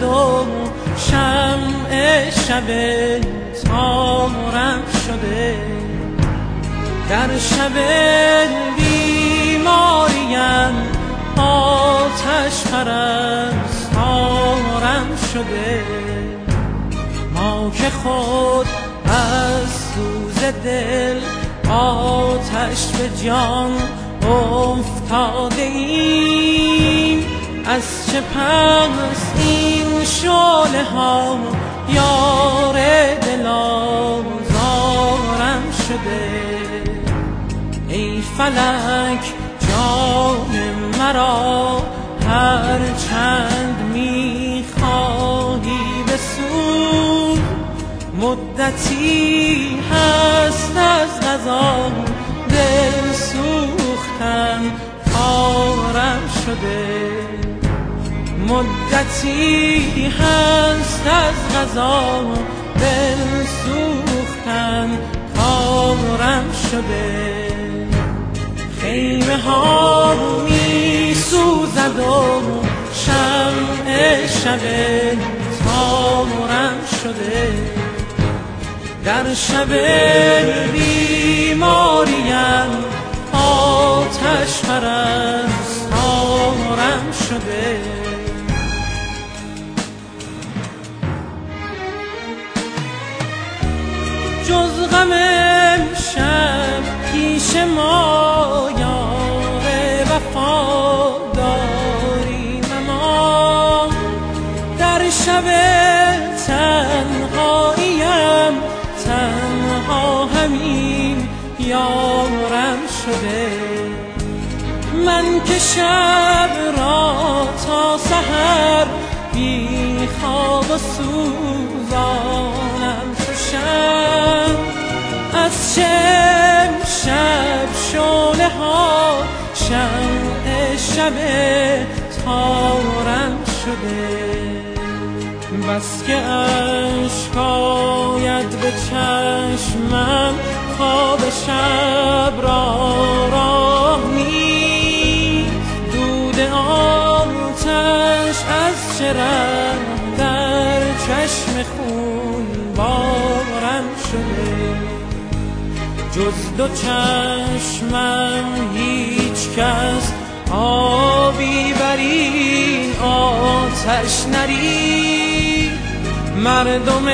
سوزد و شمع شب تارم شده. در شب بیماریم آتش پرستارم شده. ما که خود از سوز دل آتش به جان افتاده ایم، از چه پس این شعله ها یار دل آزارم شده. ای فلک جان مرا هر چند میخواهی بسوز، مدتی هست از غذا دل سوختن خارم شده. مدتی هست از غذا دل سوختن خارم شده. خیمه ها می سوزد و شمع شب تارم شده. در شب بیماریم آتش پرستارم شده. جز غم امشب پیش ما یار وفاداریم، اما در شب تنهاییم تنها همین یارم شده. من که شب را تا سحر بی خواب و سوزانم چو شمع، از شب شعله ها شمع شب تارم شده. بس که اشک آید به چشمم خواب شب را راه نیست، دود آتش از چه رنگ در چشم خون بارم شده. جز دو چشمم هیچ کس آبی بر این آتش نرید. مردم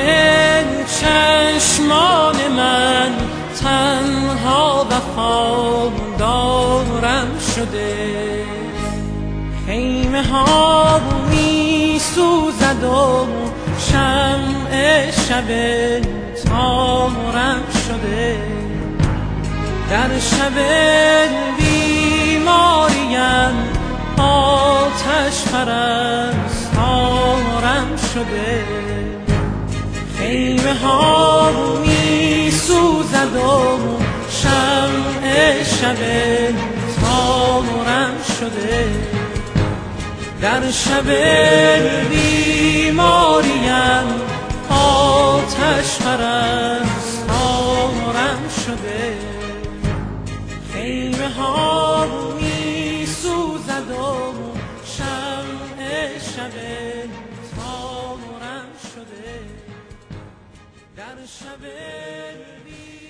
چشمان من تنها وفادارم شده. خیمه ها می سوزد و شمع شب تارم شده. در شب بیماریم آتش پرستارم شده. خیمه ها می سوزد و شمع شب تارم شده. در شب بیماریم آتش پرستارم شده. خیمه ها می سوزد و شمع شب تارم شده. در شب